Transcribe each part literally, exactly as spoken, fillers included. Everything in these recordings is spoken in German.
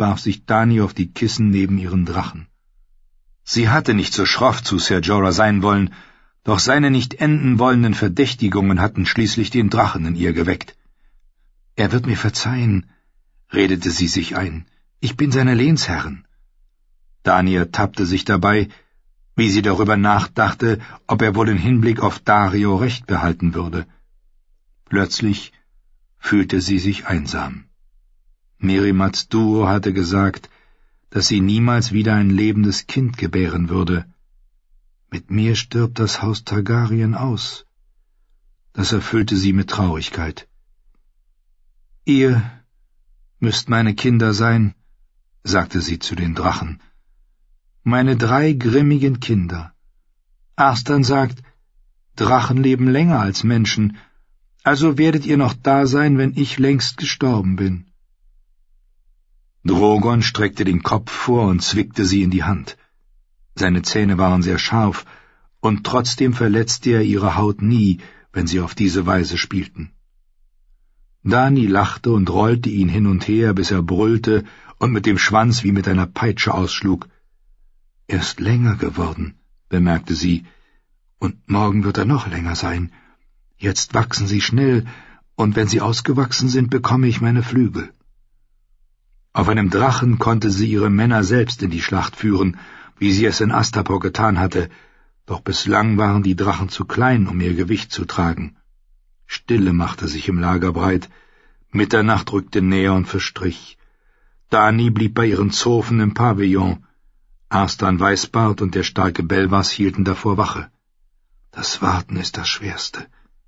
warf sich Dani auf die Kissen neben ihren Drachen. Sie hatte nicht so schroff zu Ser Jorah sein wollen, doch seine nicht enden wollenden Verdächtigungen hatten schließlich den Drachen in ihr geweckt. »Er wird mir verzeihen«, redete sie sich ein, »ich bin seine Lehnsherrin.« Dani ertappte sich dabei, wie sie darüber nachdachte, ob er wohl in Hinblick auf Daario Recht behalten würde. Plötzlich fühlte sie sich einsam. Merimats Duo hatte gesagt, dass sie niemals wieder ein lebendes Kind gebären würde. Mit mir stirbt das Haus Targaryen aus. Das erfüllte sie mit Traurigkeit. »Ihr müsst meine Kinder sein«, sagte sie zu den Drachen. »Meine drei grimmigen Kinder. Arstan sagt, Drachen leben länger als Menschen, also werdet ihr noch da sein, wenn ich längst gestorben bin.« Drogon streckte den Kopf vor und zwickte sie in die Hand. Seine Zähne waren sehr scharf, und trotzdem verletzte er ihre Haut nie, wenn sie auf diese Weise spielten. Dani lachte und rollte ihn hin und her, bis er brüllte und mit dem Schwanz wie mit einer Peitsche ausschlug. »Er ist länger geworden«, bemerkte sie, »und morgen wird er noch länger sein. Jetzt wachsen sie schnell, und wenn sie ausgewachsen sind, bekomme ich meine Flügel.« Auf einem Drachen konnte sie ihre Männer selbst in die Schlacht führen, wie sie es in Astapor getan hatte, doch bislang waren die Drachen zu klein, um ihr Gewicht zu tragen. Stille machte sich im Lager breit, Mitternacht rückte näher und verstrich. Dani blieb bei ihren Zofen im Pavillon, Arstan Weißbart und der starke Belwas hielten davor Wache. Das Warten ist das Schwerste.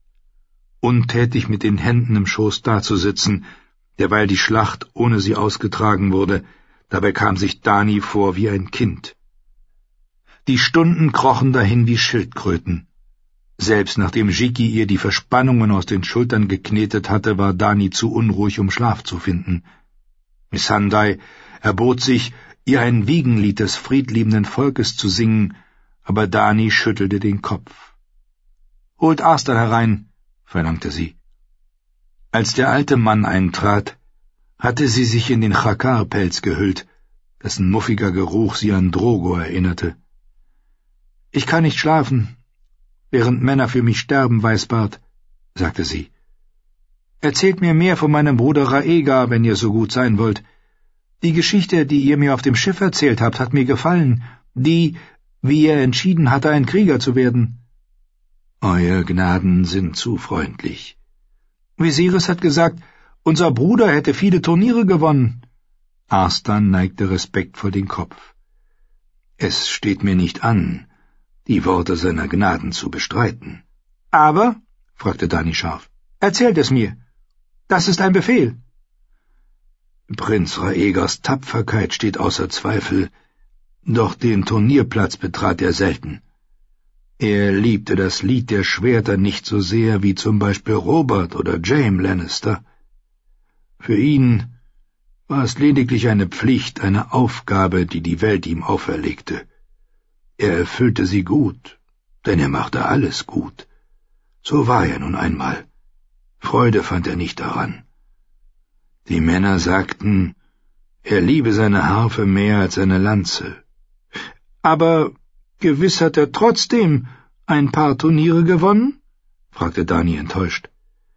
Untätig mit den Händen im Schoß dazusitzen, derweil die Schlacht ohne sie ausgetragen wurde, dabei kam sich Dani vor wie ein Kind. Die Stunden krochen dahin wie Schildkröten. Selbst nachdem Jiki ihr die Verspannungen aus den Schultern geknetet hatte, war Dani zu unruhig, um Schlaf zu finden. Missandei erbot sich, ihr ein Wiegenlied des friedliebenden Volkes zu singen, aber Dani schüttelte den Kopf. »Holt Arstan herein«, verlangte sie. Als der alte Mann eintrat, hatte sie sich in den Chakar-Pelz gehüllt, dessen muffiger Geruch sie an Drogo erinnerte. »Ich kann nicht schlafen, während Männer für mich sterben, Weißbart«, sagte sie. »Erzählt mir mehr von meinem Bruder Rhaegar, wenn ihr so gut sein wollt. Die Geschichte, die ihr mir auf dem Schiff erzählt habt, hat mir gefallen. Die, wie er entschieden hatte, ein Krieger zu werden.« »Euer Gnaden sind zu freundlich.« »Viserys hat gesagt, unser Bruder hätte viele Turniere gewonnen.« Arstan neigte respektvoll den Kopf. »Es steht mir nicht an, die Worte seiner Gnaden zu bestreiten.« »Aber«, fragte Dani scharf, »erzählt es mir. Das ist ein Befehl.« »Prinz Rhaegars Tapferkeit steht außer Zweifel, doch den Turnierplatz betrat er selten. Er liebte das Lied der Schwerter nicht so sehr wie zum Beispiel Robert oder Jaime Lannister. Für ihn war es lediglich eine Pflicht, eine Aufgabe, die die Welt ihm auferlegte. Er erfüllte sie gut, denn er machte alles gut. So war er nun einmal. Freude fand er nicht daran. Die Männer sagten, er liebe seine Harfe mehr als seine Lanze. »Aber gewiss hat er trotzdem ein paar Turniere gewonnen?« fragte Dani enttäuscht.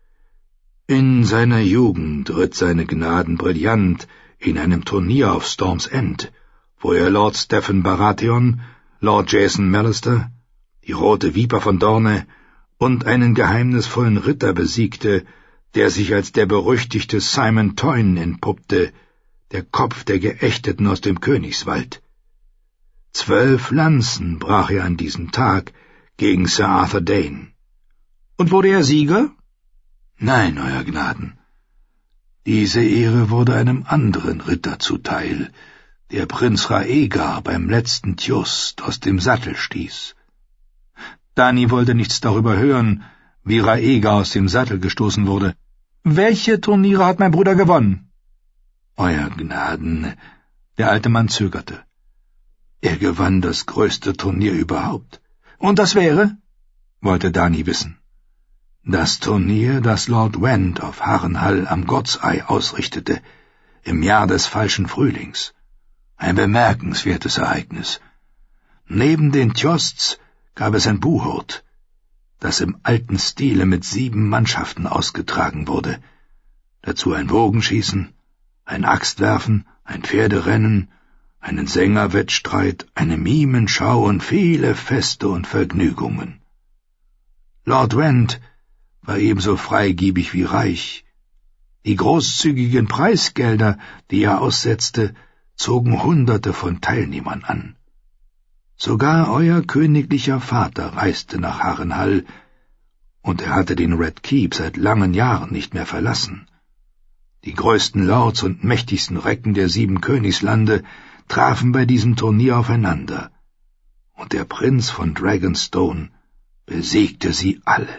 »In seiner Jugend ritt seine Gnaden brillant in einem Turnier auf Storm's End, wo er Lord Stephen Baratheon, Lord Jason Mallister, die Rote Viper von Dorne und einen geheimnisvollen Ritter besiegte, der sich als der berüchtigte Simon Toyne entpuppte, der Kopf der Geächteten aus dem Königswald. Zwölf Lanzen brach er an diesem Tag gegen Sir Arthur Dayne.« »Und wurde er Sieger?« »Nein, Euer Gnaden. Diese Ehre wurde einem anderen Ritter zuteil, der Prinz Rhaegar beim letzten Tjust aus dem Sattel stieß.« Dani wollte nichts darüber hören, wie Rhaegar aus dem Sattel gestoßen wurde. »Welche Turniere hat mein Bruder gewonnen?« »Euer Gnaden«, der alte Mann zögerte. »Er gewann das größte Turnier überhaupt.« »Und das wäre?« wollte Dani wissen. »Das Turnier, das Lord Wend auf Harrenhal am God's Eye ausrichtete, im Jahr des falschen Frühlings. Ein bemerkenswertes Ereignis. Neben den Tjosts gab es ein Buhurt, das im alten Stile mit sieben Mannschaften ausgetragen wurde. Dazu ein Bogenschießen, ein Axtwerfen, ein Pferderennen, einen Sängerwettstreit, eine Mimenschau und viele Feste und Vergnügungen. Lord Went war ebenso freigebig wie reich. Die großzügigen Preisgelder, die er aussetzte, zogen Hunderte von Teilnehmern an. Sogar euer königlicher Vater reiste nach Harrenhal, und er hatte den Red Keep seit langen Jahren nicht mehr verlassen. Die größten Lords und mächtigsten Recken der sieben Königslande trafen bei diesem Turnier aufeinander, und der Prinz von Dragonstone besiegte sie alle.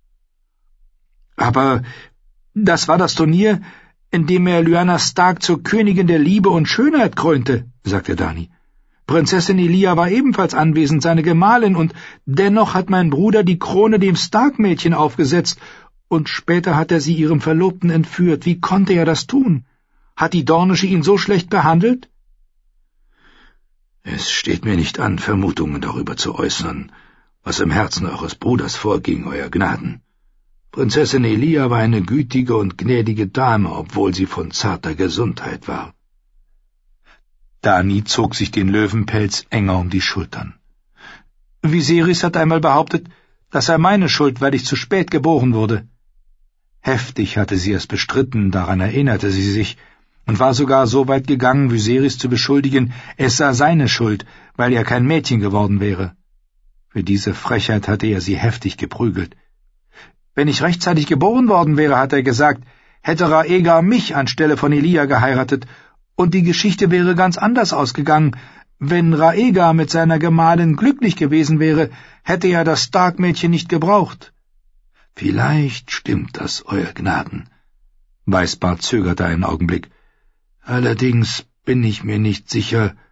Aber das war das Turnier, in dem er Lyanna Stark zur Königin der Liebe und Schönheit krönte, sagte Dany. Prinzessin Elia war ebenfalls anwesend, seine Gemahlin, und dennoch hat mein Bruder die Krone dem Stark-Mädchen aufgesetzt, und später hat er sie ihrem Verlobten entführt. Wie konnte er das tun? Hat die Dornische ihn so schlecht behandelt? Es steht mir nicht an, Vermutungen darüber zu äußern, was im Herzen eures Bruders vorging, euer Gnaden. Prinzessin Elia war eine gütige und gnädige Dame, obwohl sie von zarter Gesundheit war. Dany zog sich den Löwenpelz enger um die Schultern. Viserys hat einmal behauptet, das sei meine Schuld, weil ich zu spät geboren wurde. Heftig hatte sie es bestritten, daran erinnerte sie sich, und war sogar so weit gegangen, Viserys zu beschuldigen, es sei seine Schuld, weil er kein Mädchen geworden wäre. Für diese Frechheit hatte er sie heftig geprügelt. Wenn ich rechtzeitig geboren worden wäre, hat er gesagt, hätte Rhaegar mich anstelle von Elia geheiratet, und die Geschichte wäre ganz anders ausgegangen. Wenn Rhaegar mit seiner Gemahlin glücklich gewesen wäre, hätte er das Stark-Mädchen nicht gebraucht. Vielleicht stimmt das, euer Gnaden. Weißbart zögerte einen Augenblick. Allerdings bin ich mir nicht sicher,